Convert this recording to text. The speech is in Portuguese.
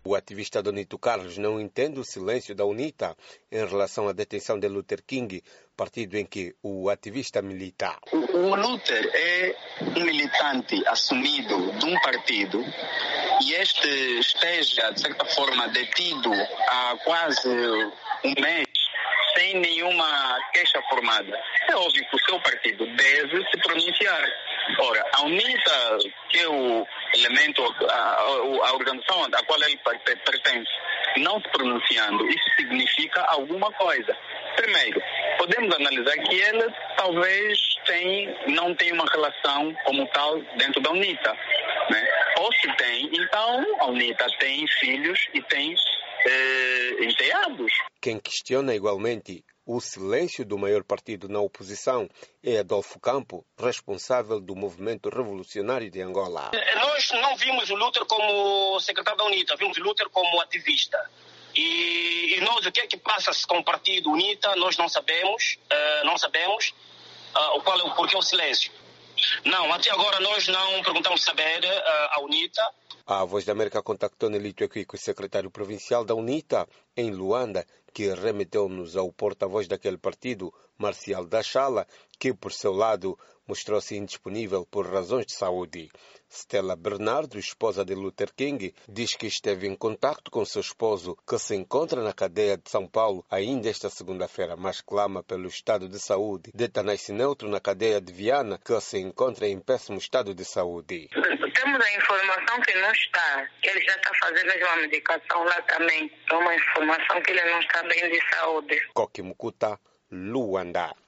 O ativista Donito Carlos não entende o silêncio da UNITA em relação à detenção de Luther King, partido em que o ativista milita. O Luther é um militante assumido de um partido e este esteja, de certa forma, detido há quase um mês, sem nenhuma queixa formada. É óbvio que o seu partido deve se pronunciar. Ora, a UNITA, que é o elemento, a organização a qual ele pertence, não se pronunciando, isso significa alguma coisa. Primeiro, podemos analisar que ele talvez não tem uma relação como tal dentro da UNITA, né? Ou se tem, então a UNITA tem filhos e tem enteados. Quem questiona igualmente o silêncio do maior partido na oposição é Adolfo Campo, responsável do movimento revolucionário de Angola. Nós não vimos o Luther como secretário da UNITA, vimos o Luther como ativista. E nós, o que é que passa-se com o partido UNITA, nós não sabemos, porquê o silêncio. Não, até agora nós não perguntamos saber à UNITA. A Voz da América contactou Nelito Equico, secretário provincial da UNITA, em Luanda, que remeteu-nos ao porta-voz daquele partido, Marcial Dachala, que, por seu lado, mostrou-se indisponível por razões de saúde. Stella Bernardo, esposa de Luther King, diz que esteve em contacto com seu esposo, que se encontra na cadeia de São Paulo ainda esta segunda-feira, mas clama pelo estado de saúde de Tanais Neutro na cadeia de Viana, que se encontra em péssimo estado de saúde. Temos a informação que não está, que ele já está fazendo uma medicação lá também. É uma informação que ele não está bem de saúde. Koki Mukuta, Luanda.